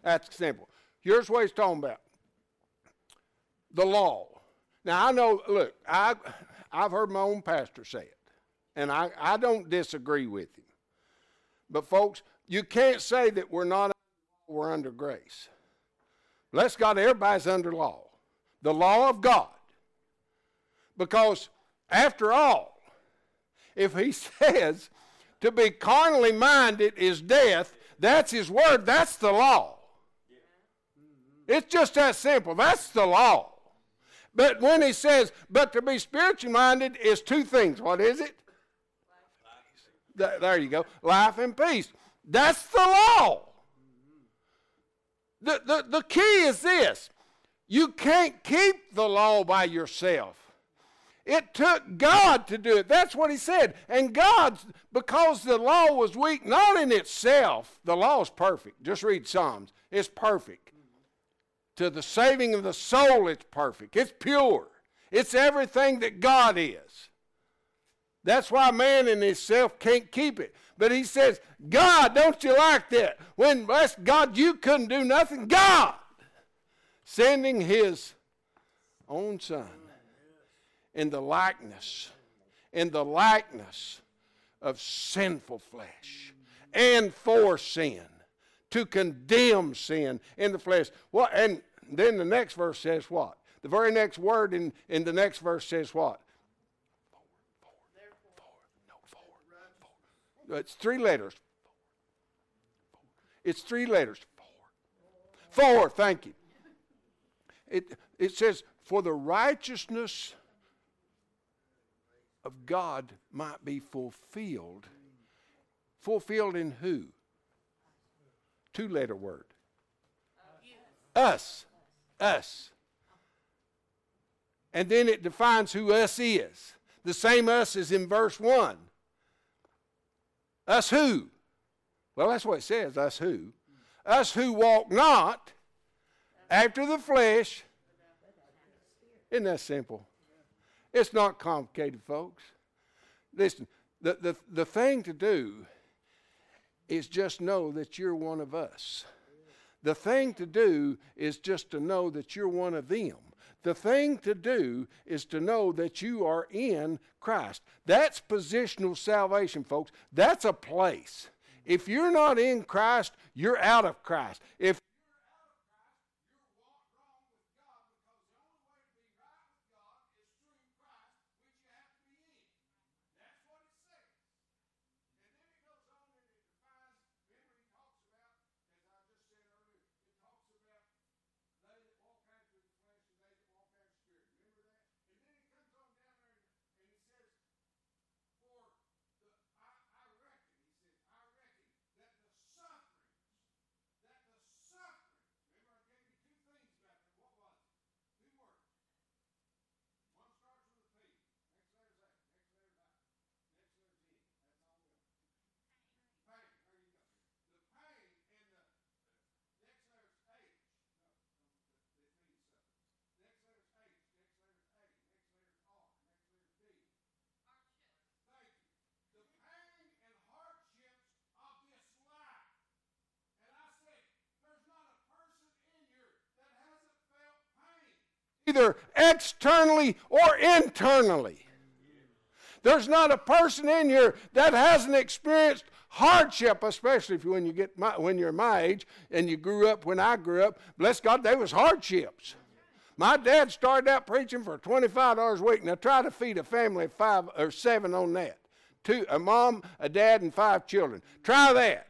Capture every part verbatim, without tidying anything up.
That's simple. Here's what he's talking about. The law. Now, I know, look, I, I've heard my own pastor say it, and I, I don't disagree with him. But, folks, you can't say that we're not under law, we're under grace. Bless God, everybody's under law. The law of God. Because, after all, if he says to be carnally minded is death, that's his word, that's the law. It's just that simple. That's the law. But when he says, but to be spiritually minded is two things. What is it? Life. There you go. Life and peace. That's the law. The, the, the key is this. You can't keep the law by yourself. It took God to do it. That's what he said. And God, because the law was weak, not in itself, the law is perfect. Just read Psalms. It's perfect. To the saving of the soul, it's perfect. It's pure. It's everything that God is. That's why man in himself can't keep it. But he says, God, don't you like that? When, bless God, you couldn't do nothing. God, sending his own son in the likeness, in the likeness of sinful flesh and for sin, to condemn sin in the flesh. Well, and then the next verse says what? The very next word in, in the next verse says what? Forward, forward, no, forward, forward. It's three letters. It's three letters. Forward. Forward, thank you. It, it says, for the righteousness of God might be fulfilled. Fulfilled in who? Two-letter word. Us. Us. And then it defines who us is. The same us as in verse one. Us who? Well, that's what it says, us who. Us who walk not after the flesh. Isn't that simple? It's not complicated, folks. Listen, the, the, the thing to do is just know that you're one of us. The thing to do is just to know that you're one of them. The thing to do is to know that you are in Christ. That's positional salvation, folks. That's a place. If you're not in Christ, you're out of Christ. If either externally or internally. There's not a person in here that hasn't experienced hardship, especially if when you get my, when you're my age and you grew up when I grew up. Bless God, there was hardships. My dad started out preaching for twenty-five dollars a week, and I tried to feed a family of five or seven on that. Two, a mom, a dad, and five children. Try that.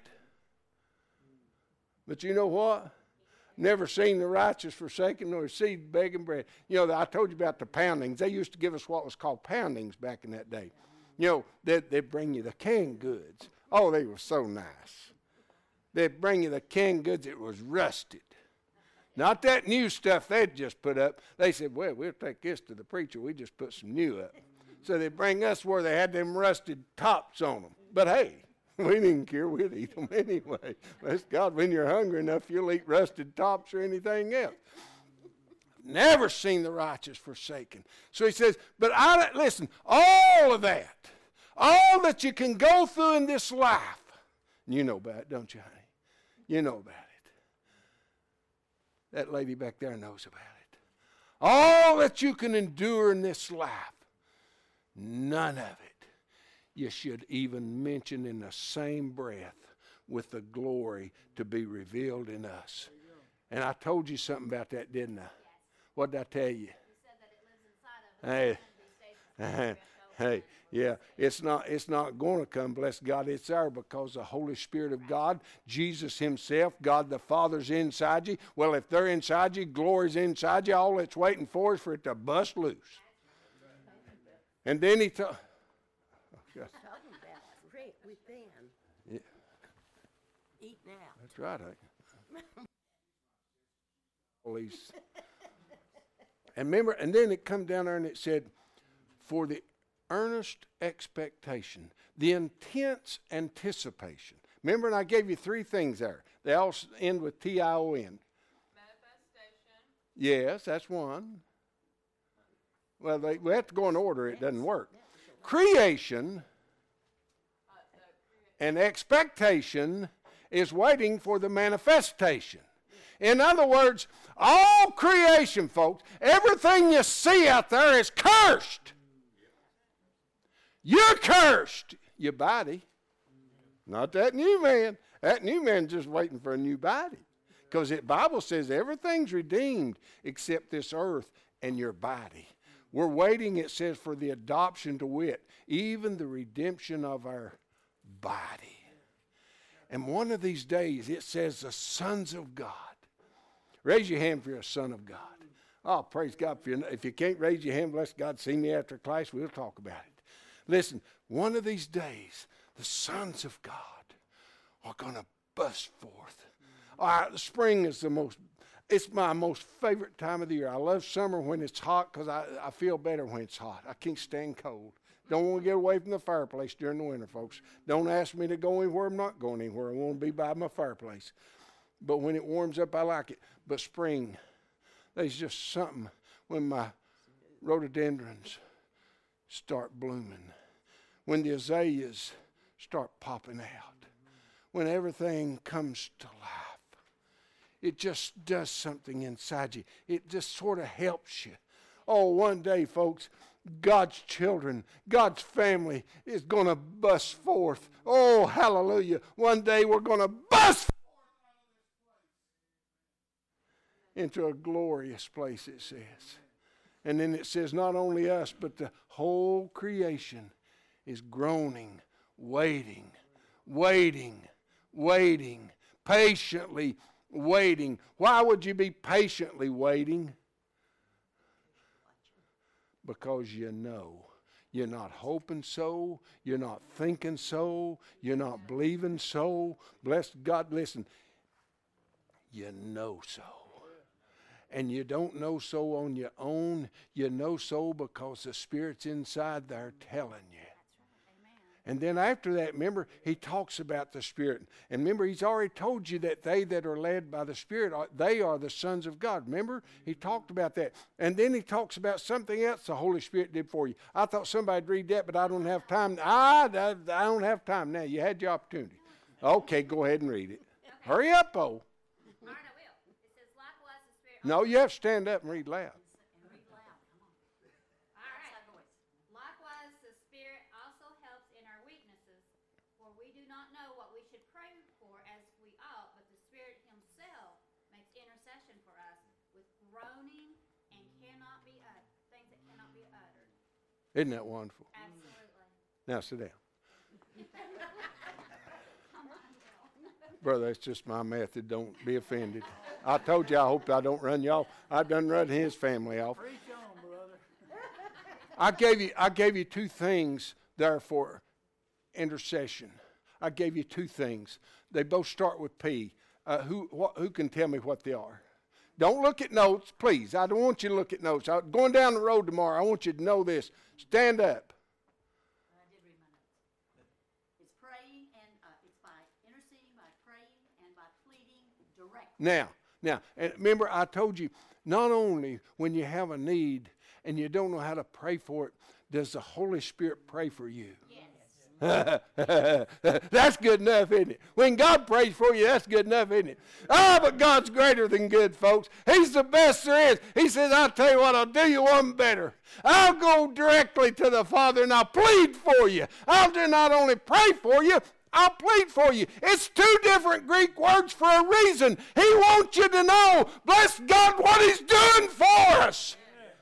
But you know what? Never seen the righteous forsaken nor seed begging bread. You know, I told you about the poundings. They used to give us what was called poundings back in that day. You know, they'd, they'd bring you the canned goods. Oh, they were so nice. They'd bring you the canned goods. It was rusted. Not that new stuff they'd just put up. They said, well, we'll take this to the preacher. We just put some new up. So they'd bring us where they had them rusted tops on them. But hey, we didn't care. We'd eat them anyway. Bless God, when you're hungry enough, you'll eat rusted tops or anything else. Never seen the righteous forsaken. So he says, but I, listen, all of that, all that you can go through in this life, you know about it, don't you, honey? You know about it. That lady back there knows about it. All that you can endure in this life, none of it you should even mention in the same breath with the glory to be revealed in us. And I told you something about that, didn't I? Yes. What did I tell you? You said that it lives inside of us. Hey, hey, yeah, it's not, it's not going to come, bless God, it's there because the Holy Spirit of God, Jesus himself, God the Father's inside you. Well, if they're inside you, glory's inside you, all it's waiting for is for it to bust loose. And then he told... Talking about great within. Yeah. Eat now. That's right. I, all these. And remember, and then it come down there and it said, for the earnest expectation, the intense anticipation. Remember, and I gave you three things there. They all end with T I O N. Manifestation. Yes, that's one. Well, they, we have to go in order. It doesn't work. Creation and expectation is waiting for the manifestation. In other words, all creation, folks, everything you see out there is cursed. You're cursed, your body. Not that new man. That new man's just waiting for a new body. Because the Bible says everything's redeemed except this earth and your body. We're waiting, it says, for the adoption to wit, even the redemption of our body. And one of these days, it says the sons of God. Raise your hand if you're a son of God. Oh, praise God. If, you're, if you can't raise your hand, bless God, see me after class, we'll talk about it. Listen, one of these days, the sons of God are going to bust forth. All right, the spring is the most... It's my most favorite time of the year. I love summer when it's hot because I, I feel better when it's hot. I can't stand cold. Don't want to get away from the fireplace during the winter, folks. Don't ask me to go anywhere. I'm not going anywhere. I want to be by my fireplace. But when it warms up, I like it. But spring, there's just something when my rhododendrons start blooming, when the azaleas start popping out, when everything comes to life. It just does something inside you. It just sort of helps you. Oh, one day, folks, God's children, God's family is going to bust forth. Oh, hallelujah. One day we're going to bust into a glorious place, it says. And then it says not only us, but the whole creation is groaning, waiting, waiting, waiting, patiently waiting. Why would you be patiently waiting? Because you know. You're not hoping so. You're not thinking so. You're not believing so. Bless God, listen. You know so. And you don't know so on your own. You know so because the Spirit's inside there telling you. And then after that, remember, he talks about the Spirit. And remember, he's already told you that they that are led by the Spirit, are, they are the sons of God. Remember? He talked about that. And then he talks about something else the Holy Spirit did for you. I thought somebody'd read that, but I don't have time. I, I, I don't have time now. You had your opportunity. Okay, go ahead and read it. Okay. Hurry up, oh. All right, I will. It says, likewise the Spirit... No, you have to stand up and read loud. Groaning and cannot be uttered. Things that cannot be uttered. Isn't that wonderful? Absolutely. Now sit down. Brother, that's just my method. Don't be offended. I told you I hope I don't run you off. I've done run his family off. Preach on, brother. I gave you I gave you two things there for intercession. I gave you two things. They both start with P. Uh, who wh- who can tell me what they are? Don't look at notes, please. I don't want you to look at notes. I'm going down the road tomorrow. I want you to know this. Stand up. I did read my notes. It's praying and uh, it's by interceding, by praying, and by pleading directly. Now, now, and remember I told you, not only when you have a need and you don't know how to pray for it, does the Holy Spirit pray for you? Yes. That's good enough, isn't it? When God prays for you, that's good enough, isn't it? Ah, but God's greater than good, folks. He's the best there is. He says, I'll tell you what, I'll do you one better. I'll go directly to the Father and I'll plead for you. I'll do not only pray for you, I'll plead for you. It's two different Greek words for a reason. He wants you to know, bless God, what He's doing for us.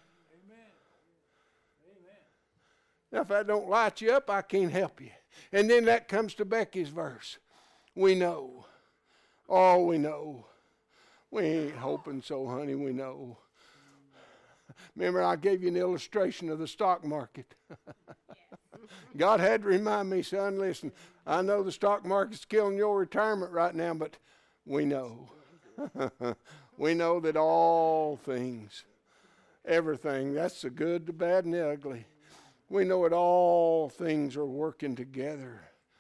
Now, if that don't light you up, I can't help you. And then that comes to Becky's verse. We know. Oh, we know. We ain't hoping so, honey, we know. Remember, I gave you an illustration of the stock market. God had to remind me, son, listen, I know the stock market's killing your retirement right now, but we know. We know that all things, everything, that's the good, the bad, and the ugly. We know that all things are working together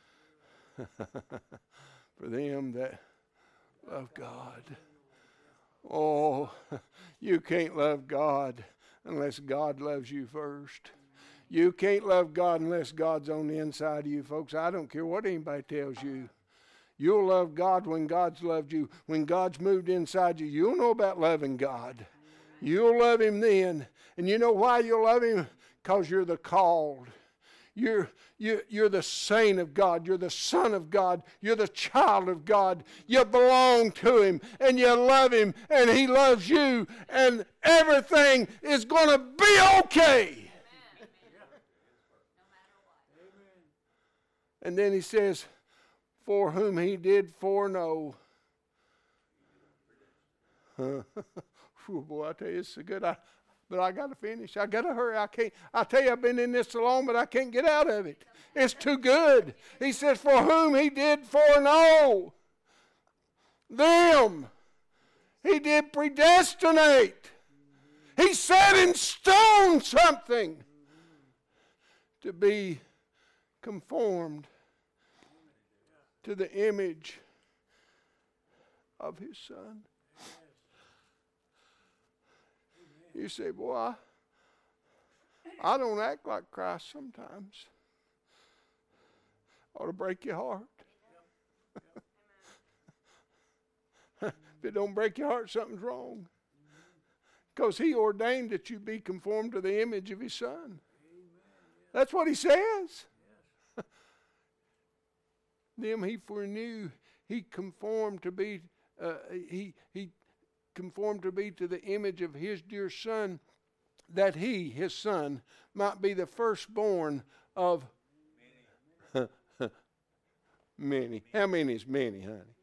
for them that love God. Oh, you can't love God unless God loves you first. You can't love God unless God's on the inside of you, folks. I don't care what anybody tells you. You'll love God when God's loved you. When God's moved inside you, you'll know about loving God. You'll love Him then. And you know why you'll love Him? Because you're the called. You're, you, you're the saint of God. You're the son of God. You're the child of God. You belong to Him and you love Him and He loves you and everything is going to be okay. Amen. No matter what. And then He says, for whom He did foreknow. Huh. Boy, I tell you, it's so good. I, But I got to finish. I got to hurry. I can't. I tell you, I've been in this so long, but I can't get out of it. It's too good. He says, for whom He did foreknow, them He did predestinate. He set in stone something to be conformed to the image of His Son. You say, boy, I, I don't act like Christ sometimes. Ought to break your heart. If it don't break your heart, something's wrong. Because He ordained that you be conformed to the image of His Son. That's what He says. Them He foreknew, He conformed to be, uh, He He. conformed to be to the image of His dear Son, that He, His Son, might be the firstborn of many. Many. How many is many, honey?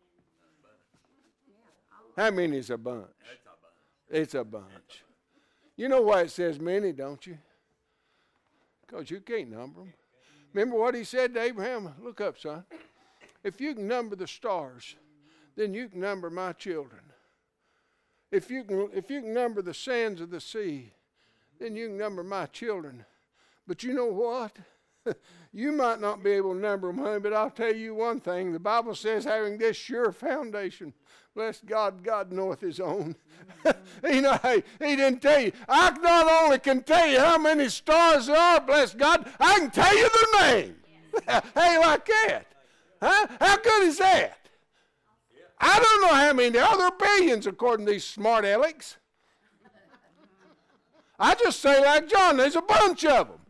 How many is a bunch? It's a bunch. You know why it says many, don't you? Because you can't number them. Remember what He said to Abraham? Look up, son. If you can number the stars, then you can number my children. If you can, if you can number the sands of the sea, then you can number my children. But you know what? You might not be able to number them, honey, but I'll tell you one thing. The Bible says, having this sure foundation, bless God, God knoweth His own. You know, hey, He didn't tell you. I not only can tell you how many stars there are, bless God, I can tell you their name. Hey, like that. Huh? How good is that? I don't know how many. There are billions, according to these smart alecks. I just say like John, there's a bunch of them.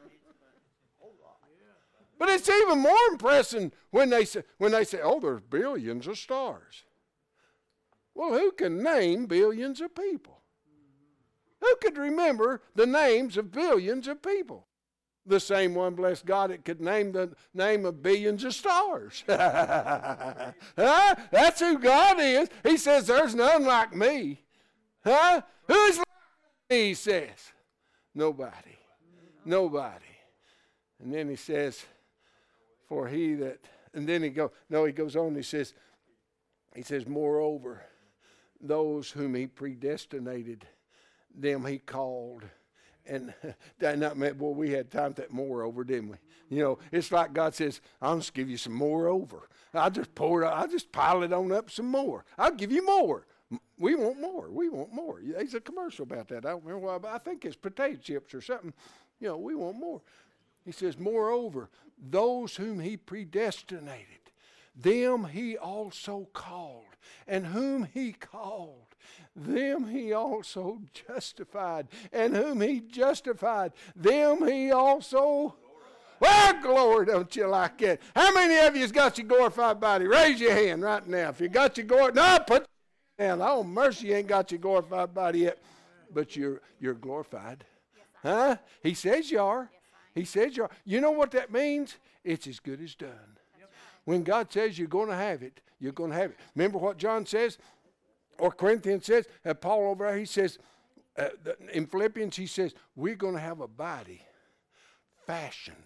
But it's even more impressive when they say, when they say, oh, there's billions of stars. Well, who can name billions of people? Who could remember the names of billions of people? The same one, bless God, it could name the name of billions of stars. Huh? That's who God is. He says, there's none like me. Huh? Who's like me, He says. Nobody. Nobody. And then He says, for He that, and then he go, no, He goes on, He says, He says, moreover, those whom He predestinated, them He called. And that not meant, boy, we had time that moreover, didn't we? You know, it's like God says, I'll just give you some more over. I'll just pour it, I'll just pile it on up some more. I'll give you more. We want more. We want more. There's a commercial about that. I don't remember why, but I think it's potato chips or something. You know, we want more. He says, moreover, those whom he predestinated, them he also called. And whom he called, them he also justified. And whom he justified, them he also... Well, glory, don't you like it? How many of you's got your glorified body? Raise your hand right now. If you got your glorified... No, put your hand. Oh, mercy, you ain't got your glorified body yet. But you're, you're glorified. Huh? He says you are. He says you are. You know what that means? It's as good as done. When God says you're going to have it, you're going to have it. Remember what John says, or Corinthians says, uh, Paul over there, he says, uh, in Philippians, he says, we're going to have a body fashioned.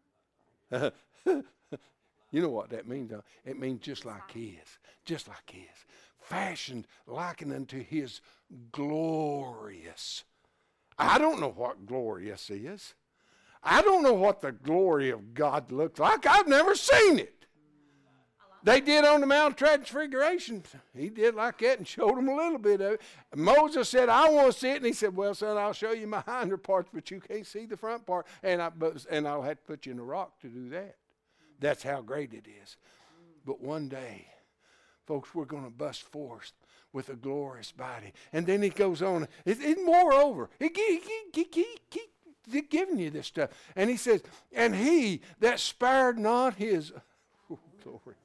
You know what that means, though? It means just like his, just like his. Fashioned likened unto his glorious. I don't know what glorious is. I don't know what the glory of God looks like. I've never seen it. They did on the Mount of Transfiguration. He did like that and showed them a little bit of it. Moses said, I want to see it. And he said, well, son, I'll show you my hinder parts, but you can't see the front part. And, I, but, and I'll have to put you in a rock to do that. That's how great it is. But one day, folks, we're going to bust forth with a glorious body. And then he goes on. It, it, moreover, he, he, he, he, he, he's giving you this stuff. And he says, and he that spared not his... Oh, glory.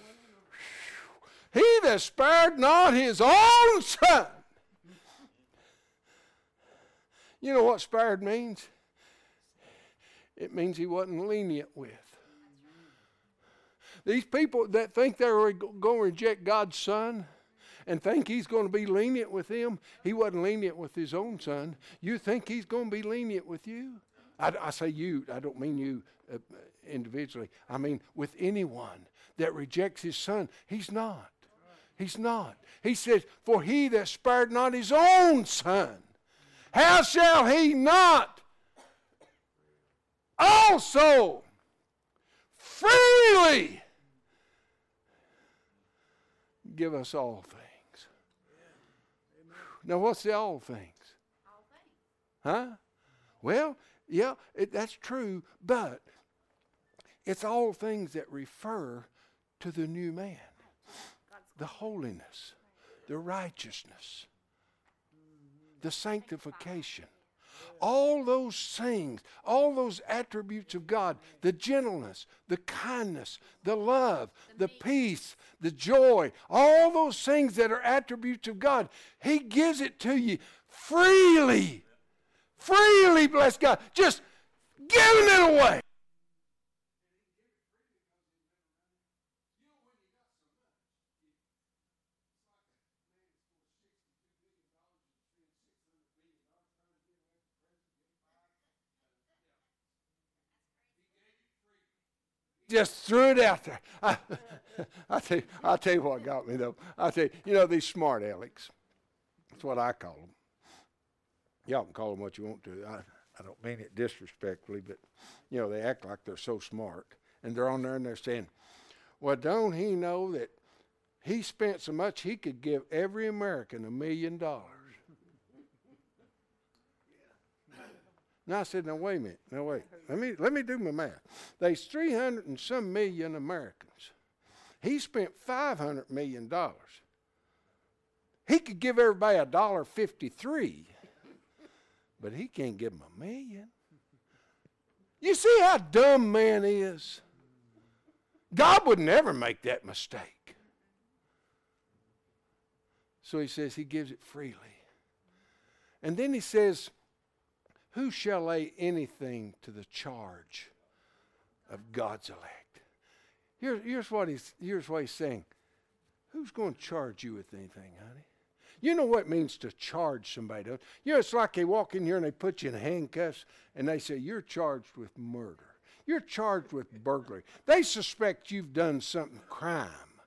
He that spared not his own son. You know what spared means? It means he wasn't lenient with. These people that think they're going to reject God's son and think he's going to be lenient with them, he wasn't lenient with his own son. You think he's going to be lenient with you? I, I say you, I don't mean you uh, individually. I mean with anyone that rejects his son. He's not. He's not. He says, for he that spared not his own son, how shall he not also freely give us all things? Now, what's the all things? All things. Huh? Well, yeah, it, that's true, but it's all things that refer to the new man. The holiness, the righteousness, the sanctification. All those things, all those attributes of God, the gentleness, the kindness, the love, the peace, the joy, all those things that are attributes of God, he gives it to you freely. Freely, bless God. Just giving it away. Just threw it out there. I, I tell you, I'll tell you what got me though. I'll tell you, you know these smart alecks. That's what I call them. Y'all can call them what you want to. I, I don't mean it disrespectfully, but you know they act like they're so smart, and they're on there and they're saying, "Well, don't he know that he spent so much he could give every American a million dollars?" Now I said, now wait a minute, now wait. Let me let me do my math. There's three hundred and some million Americans. He spent five hundred million dollars. He could give everybody a dollar fifty-three, but he can't give them a million. You see how dumb man is? God would never make that mistake. So he says he gives it freely. And then he says, who shall lay anything to the charge of God's elect? Here, here's, what he's, here's what he's saying. Who's going to charge you with anything, honey? You know what it means to charge somebody, don't you? You know, it's like they walk in here and they put you in handcuffs and they say, you're charged with murder. You're charged with burglary. They suspect you've done something crime.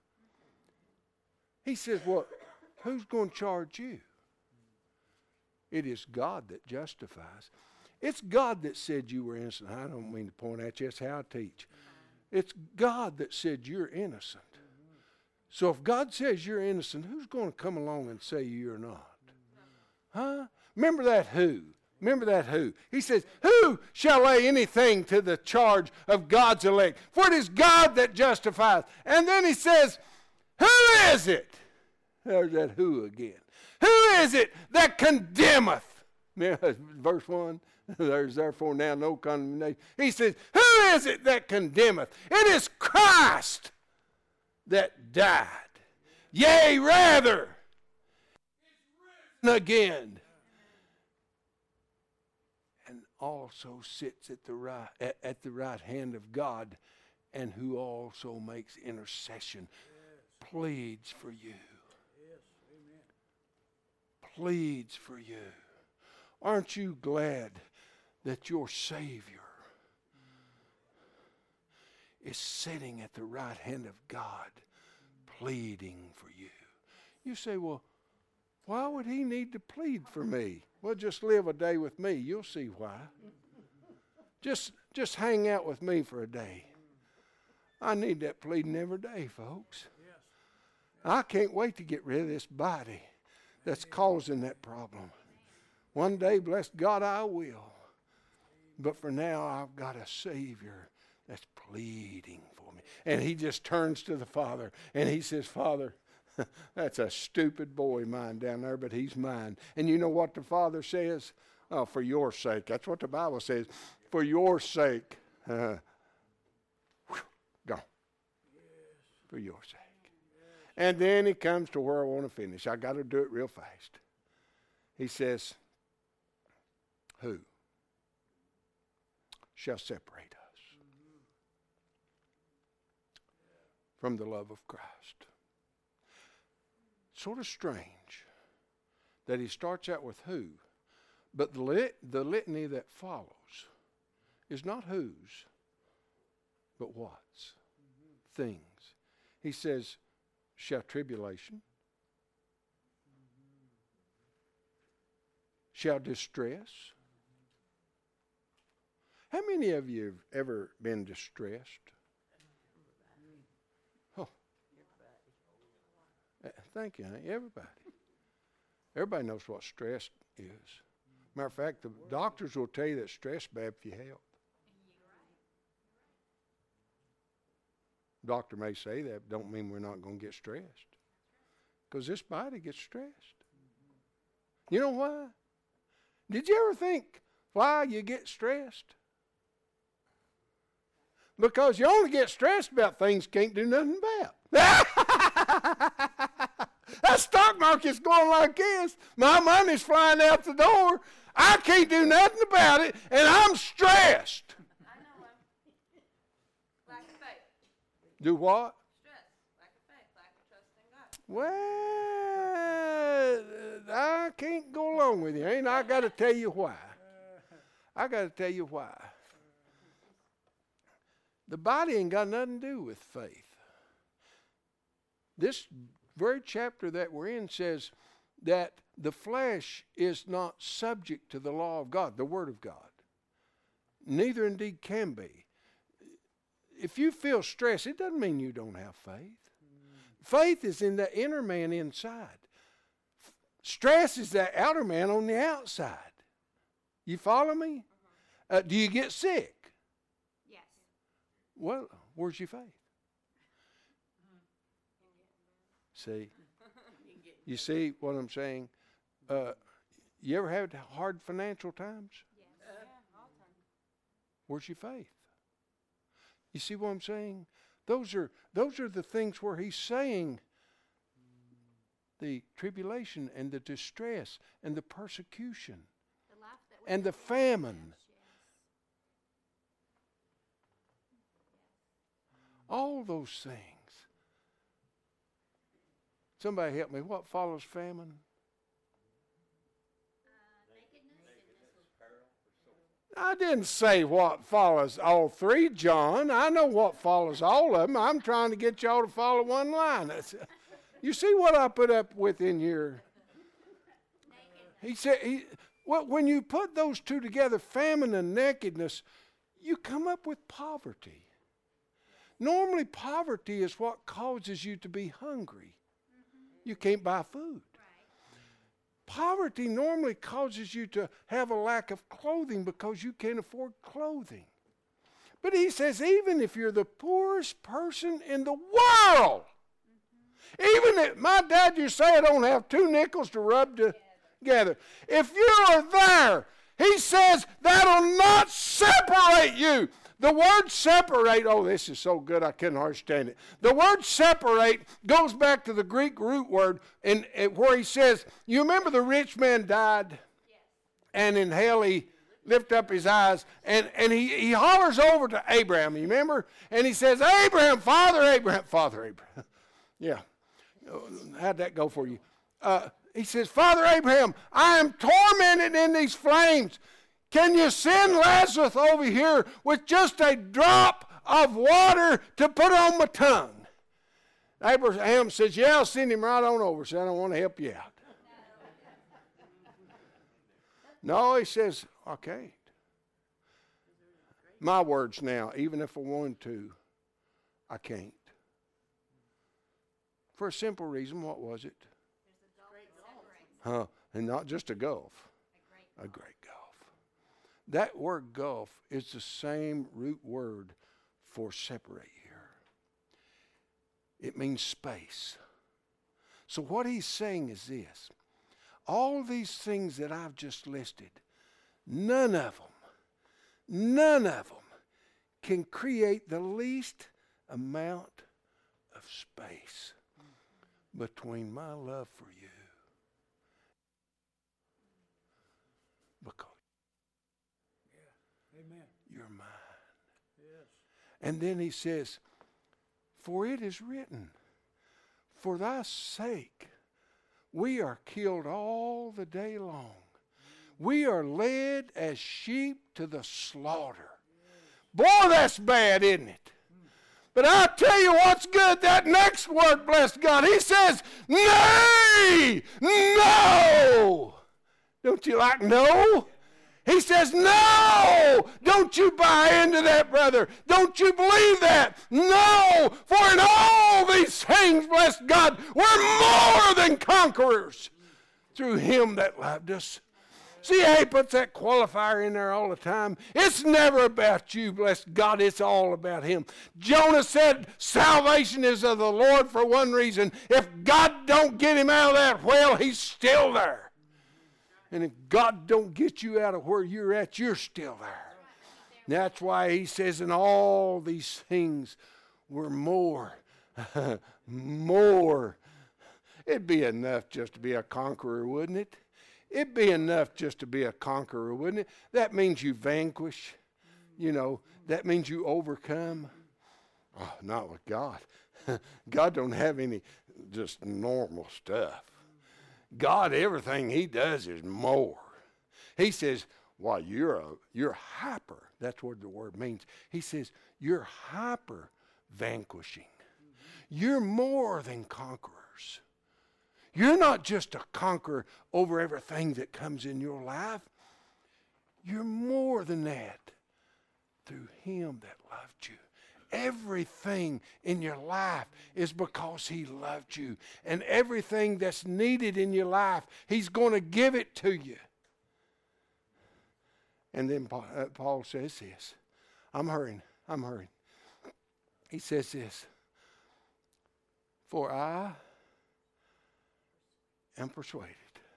He says, well, who's going to charge you? It is God that justifies. It's God that said you were innocent. I don't mean to point at you. That's how I teach. It's God that said you're innocent. So if God says you're innocent, who's going to come along and say you're not? Huh? Remember that who. Remember that who. He says, who shall lay anything to the charge of God's elect? For it is God that justifies. And then he says, who is it? There's that who again. Who is it that condemneth? Verse one. There's therefore now no condemnation. He says, who is it that condemneth? It is Christ that died. Yea, rather, again. And also sits at the right at, at the right hand of God, and who also makes intercession, yes. pleads for you. Yes. Amen. Pleads for you. Aren't you glad that your Savior is sitting at the right hand of God, pleading for you? You say, well, why would he need to plead for me? Well, just live a day with me. You'll see why. Just, just hang out with me for a day. I need that pleading every day, folks. I can't wait to get rid of this body that's causing that problem. One day, bless God, I will. But for now, I've got a Savior that's pleading for me. And he just turns to the Father, and he says, Father, that's a stupid boy of mine down there, but he's mine. And you know what the Father says? Oh, for your sake. That's what the Bible says. For your sake. Uh, whew, gone. Yes. For your sake. Yes. And then he comes to where I want to finish. I got to do it real fast. He says, who shall separate us mm-hmm. from the love of Christ? Sort of strange that he starts out with who, but the, lit, the litany that follows is not whose, but what's. Mm-hmm. Things. He says, shall tribulation, mm-hmm. shall distress. How many of you have ever been distressed? Oh. Thank you, honey. Everybody. Everybody knows what stress is. Matter of fact, the doctors will tell you that stress is bad for your health. Doctor may say that, but don't mean we're not going to get stressed. Because this body gets stressed. You know why? Did you ever think why you get stressed? Because you only get stressed about things you can't do nothing about. That stock market's going like this. My money's flying out the door. I can't do nothing about it, and I'm stressed. I know him. Lack of faith. Do what? Stress. Lack of faith. Lack of trust in God. Well, I can't go along with you, ain't I? I got to tell you why. I got to tell you why. The body ain't got nothing to do with faith. This very chapter that we're in says that the flesh is not subject to the law of God, the Word of God. Neither indeed can be. If you feel stress, it doesn't mean you don't have faith. Mm. Faith is in the inner man inside. Stress is that outer man on the outside. You follow me? Uh-huh. Uh, do you get sick? Yes. Well, where's your faith? See? You see what I'm saying? Uh, you ever had hard financial times? Yes. Yeah, all the time. Where's your faith? You see what I'm saying? Those are those are the things where he's saying the tribulation and the distress and the persecution The life that we and the live. famine. Yes. All those things. Somebody help me. What follows famine? Uh, nakedness. I didn't say what follows all three, John. I know what follows all of them. I'm trying to get y'all to follow one line. That's, you see what I put up with in here? He said, he, well, when you put those two together, famine and nakedness, you come up with poverty. Normally, poverty is what causes you to be hungry. You can't buy food. Right. Poverty normally causes you to have a lack of clothing because you can't afford clothing. But he says, even if you're the poorest person in the world, mm-hmm. even if my dad used to say I don't have two nickels to rub together. together. If you are there, he says that'll not separate you. The word separate, oh, this is so good I couldn't understand it. The word separate goes back to the Greek root word in, in where he says, you remember the rich man died? Yes. And in hell he lifted up his eyes and, and he, he hollers over to Abraham, you remember? And he says, Abraham, Father Abraham, Father Abraham. Yeah. How'd that go for you? Uh, he says, Father Abraham, I am tormented in these flames. Can you send Lazarus over here with just a drop of water to put on my tongue? Abraham says, yeah, I'll send him right on over. So I don't want to help you out. No, he says, I can't. My words now, even if I wanted to, I can't. For a simple reason, what was it? Huh? And not just a gulf. A great gulf. That word gulf is the same root word for separate here. It means space. So what he's saying is this. All these things that I've just listed, none of them, none of them can create the least amount of space between my love for you. Because Amen. you're mine. Yes. And then he says, for it is written, for thy sake we are killed all the day long. We are led as sheep to the slaughter. Boy, that's bad, isn't it? But I'll tell you what's good, that next word, bless God. He says, nay, no. Don't you like no? He says, no, don't you buy into that, brother. Don't you believe that. No, for in all these things, bless God, we're more than conquerors through him that loved us. See how he puts that qualifier in there all the time? It's never about you, bless God. It's all about him. Jonah said salvation is of the Lord for one reason. If God don't get him out of that whale, he's still there. And if God don't get you out of where you're at, you're still there. That's why he says in all these things, we're more, more. It'd be enough just to be a conqueror, wouldn't it? It'd be enough just to be a conqueror, wouldn't it? That means you vanquish, you know. That means you overcome. Oh, not with God. God don't have any just normal stuff. God, everything he does is more. He says, well, you're a, you're hyper. That's what the word means. He says, you're hyper vanquishing. You're more than conquerors. You're not just a conqueror over everything that comes in your life. You're more than that through him that loved you. Everything in your life is because he loved you. And everything that's needed in your life, he's going to give it to you. And then Paul, uh, Paul says this. I'm hurrying. I'm hurrying. He says this. For I am persuaded.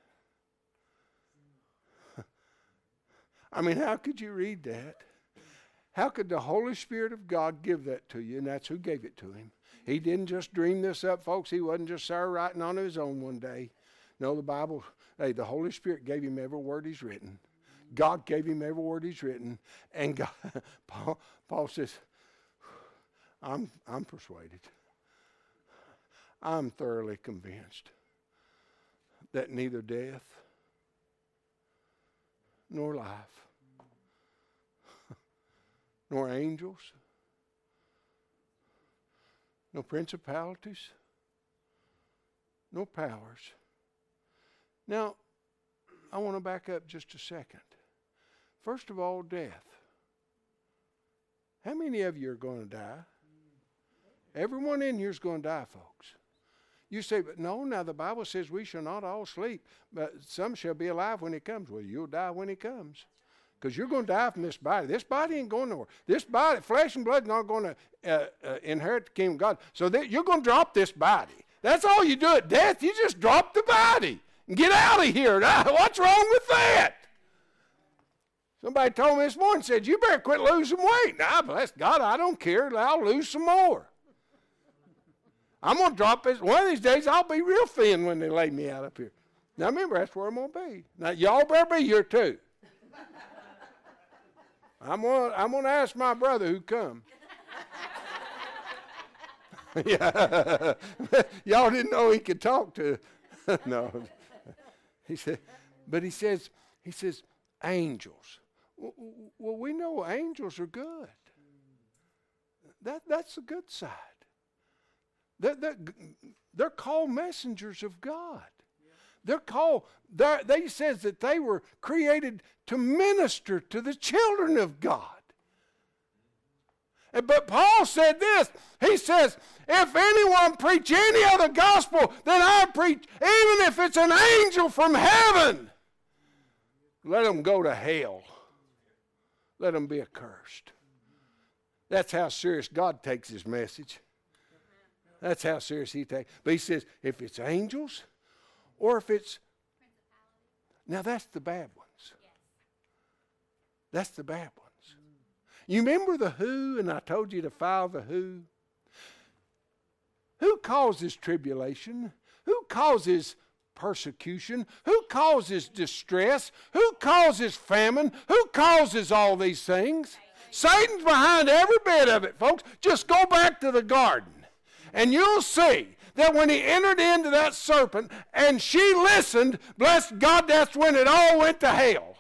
I mean, how could you read that? How could the Holy Spirit of God give that to you? And that's who gave it to him. He didn't just dream this up, folks. He wasn't just there writing on his own one day. No, the Bible, hey, the Holy Spirit gave him every word he's written. God gave him every word he's written. And God, Paul, Paul says, I'm, I'm persuaded. I'm thoroughly convinced that neither death nor life, nor angels, no principalities, no powers. Now, I want to back up just a second. First of all, death. How many of you are going to die? Everyone in here is going to die, folks. You say, but no, now the Bible says we shall not all sleep, but some shall be alive when he comes. Well, you'll die when he comes. Because you're going to die from this body. This body ain't going nowhere. This body, flesh and blood, is not going to uh, uh, inherit the kingdom of God. So that you're going to drop this body. That's all you do at death. You just drop the body and get out of here. What's wrong with that? Somebody told me this morning, said, you better quit losing weight. Now, bless God, I don't care. I'll lose some more. I'm going to drop this. One of these days, I'll be real thin when they lay me out up here. Now, remember, that's where I'm going to be. Now, y'all better be here, too. I'm going I'm to ask my brother who come. Yeah. Y'all didn't know he could talk to. No. He said, but he says, he says, angels. Well, we know angels are good. That, that's the good side. They're, they're, they're called messengers of God. They're called, they're, they says that they were created to minister to the children of God. And, but Paul said this, he says, if anyone preach any other gospel than I preach, even if it's an angel from heaven, let them go to hell. Let them be accursed. That's how serious God takes his message. That's how serious he takes. But he says, if it's angels, or if it's, now that's the bad ones. That's the bad ones. You remember the who, and I told you to file the who? Who causes tribulation? Who causes persecution? Who causes distress? Who causes famine? Who causes all these things? Satan's behind every bit of it, folks. Just go back to the garden, and you'll see that when he entered into that serpent and she listened, bless God, that's when it all went to hell.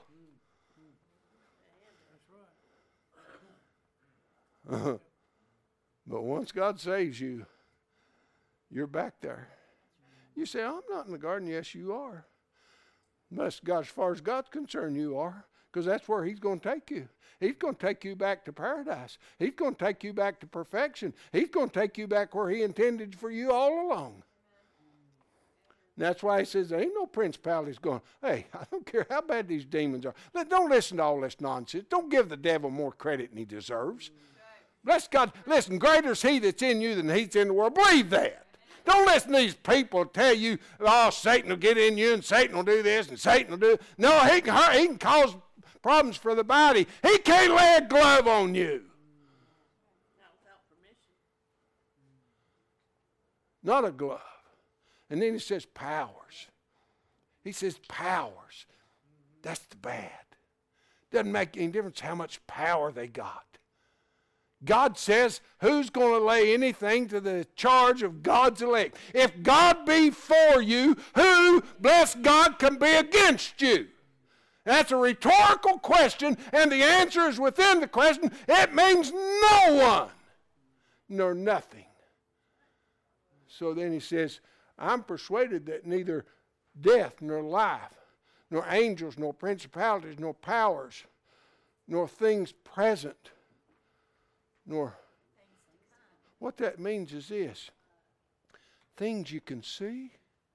Uh, but once God saves you, you're back there. You say, I'm not in the garden. Yes, you are. Bless God, as far as God's concerned, you are, because that's where he's going to take you. He's going to take you back to paradise. He's going to take you back to perfection. He's going to take you back where he intended for you all along. And that's why he says there ain't no principalities going, hey, I don't care how bad these demons are. Don't listen to all this nonsense. Don't give the devil more credit than he deserves. Bless God. Listen, greater is he that's in you than he's in the world. Believe that. Don't listen to these people tell you, oh, Satan will get in you and Satan will do this and Satan will do it. No, he can hurt, he can cause problems for the body. He can't lay a glove on you. Not without permission. Not a glove. And then he says powers. He says powers. That's the bad. Doesn't make any difference how much power they got. God says, who's going to lay anything to the charge of God's elect? If God be for you, who, bless God, can be against you? That's a rhetorical question, and the answer is within the question. It means no one nor nothing. So then he says, I'm persuaded that neither death nor life, nor angels, nor principalities, nor powers, nor things present, nor, what that means is this, things you can see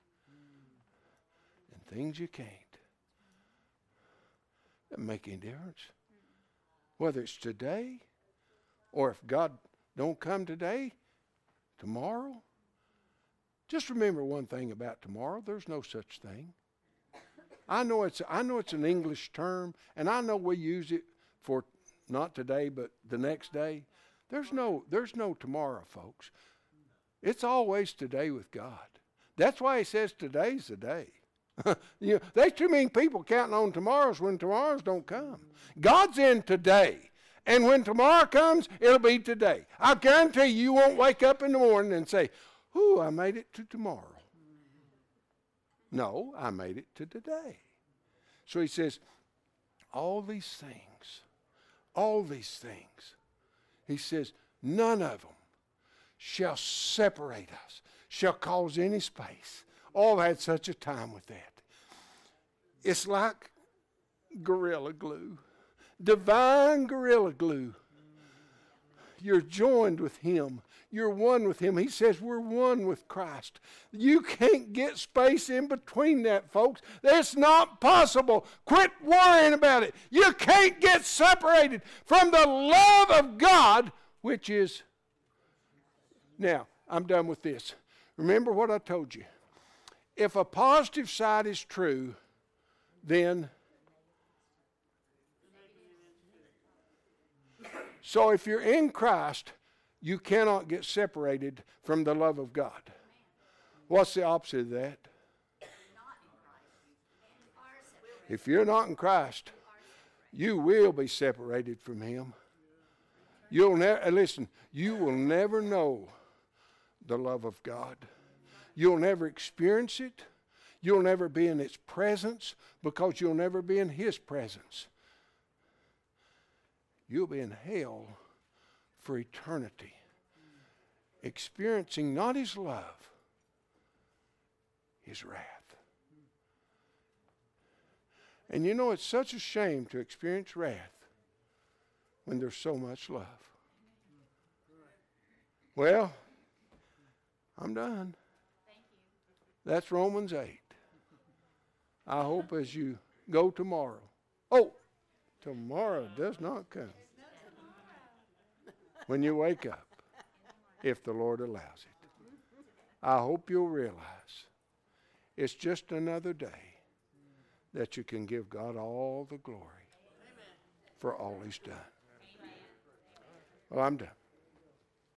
and things you can't. Doesn't make any difference. Whether it's today or if God don't come today, tomorrow. Just remember one thing about tomorrow. There's no such thing. I know it's I know it's an English term, and I know we use it for not today, but the next day. There's no there's no tomorrow, folks. It's always today with God. That's why he says today's the day. You know, there's too many people counting on tomorrows when tomorrows don't come. God's in today. And when tomorrow comes, it'll be today. I guarantee you, you won't wake up in the morning and say, ooh, I made it to tomorrow. No, I made it to today. So he says, all these things, all these things, he says, none of them shall separate us, shall cause any space. Oh, I've had such a time with that. It's like Gorilla Glue, divine Gorilla Glue. You're joined with him. you're one with him. He says we're one with Christ. You can't get space in between that, folks. It's not possible. Quit worrying about it. You can't get separated from the love of God, which is... Now, I'm done with this. Remember what I told you. If a positive side is true, then... So if you're in Christ, you cannot get separated from the love of God. What's the opposite of that? If you're not in Christ, you will be separated from him. You'll never, listen, you will never know the love of God. You'll never experience it. You'll never be in its presence because you'll never be in his presence. You'll be in hell for eternity, experiencing not his love, his wrath. And you know, it's such a shame to experience wrath when there's so much love. Well, I'm done. That's Romans eight. I hope as you go tomorrow. Oh, tomorrow does not come. When you wake up, if the Lord allows it. I hope you'll realize it's just another day that you can give God all the glory for all he's done. Well, I'm done.